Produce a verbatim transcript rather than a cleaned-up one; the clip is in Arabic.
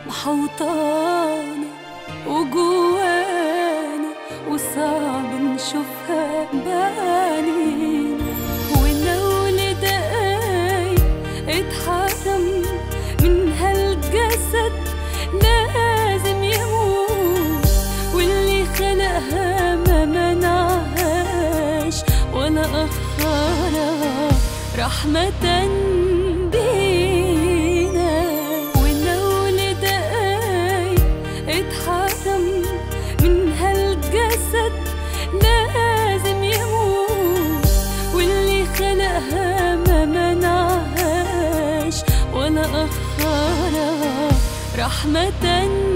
محوطانا وجوانا وصعب نشوفها بعينينا، ولو لدقايق اتحرم من هالجسد لازم يموت، واللي خلقها ما منعهاش ولا أخرها رحمة بينا. ولو لدقايق اتحرم من هالجسد لازم يموت، واللي خلقها ما منعهاش ولا أخرها رحمة